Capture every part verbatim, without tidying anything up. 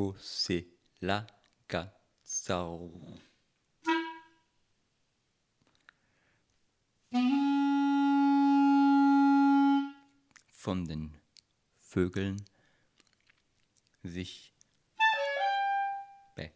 fosse la Gazzaro. Von den Vögeln sich be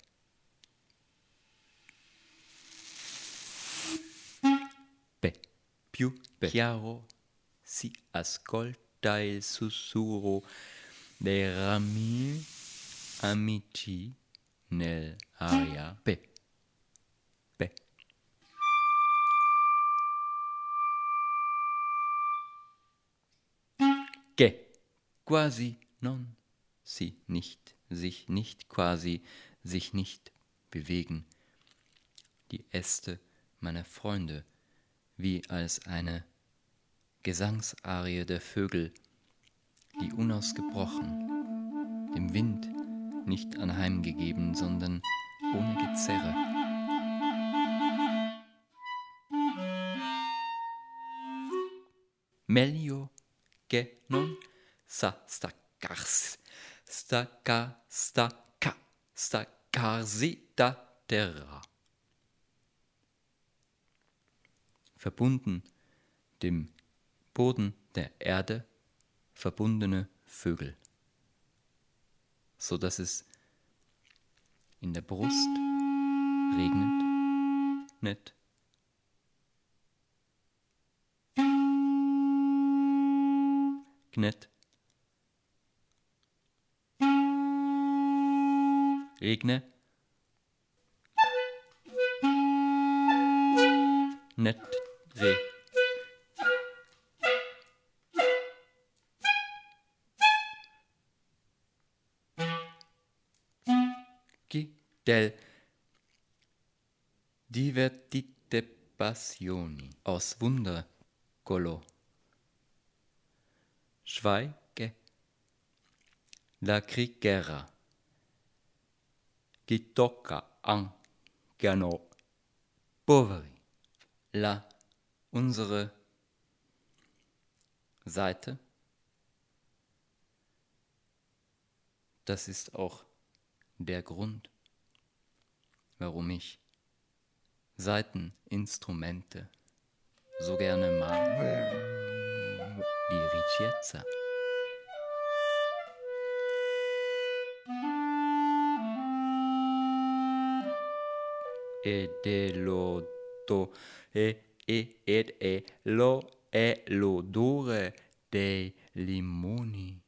be più chiaro si ascolta il sussurro dei rami amici nell'aria. Be be che quasi non sie nicht, sich nicht quasi, sich nicht bewegen. Die Äste meiner Freunde, wie als eine Gesangsarie der Vögel, die unausgebrochen, dem Wind nicht anheimgegeben, sondern ohne Gezerre. Meglio che non sa staccarsi, stacca, stacca, staccarsi da terra. Verbunden dem Boden der Erde, verbundene Vögel, so dass es in der Brust regnet, nicht Gnet. Regne. Net re. Chi del divertite passioni aus Wundercolo. Schweige la cricchera che tocca anche poveri. La unsere Seite, das ist auch der Grund, warum ich Saiteninstrumente so gerne mag. Die ricchezza. E de lo do e e ed e lo e l'odore dei limoni.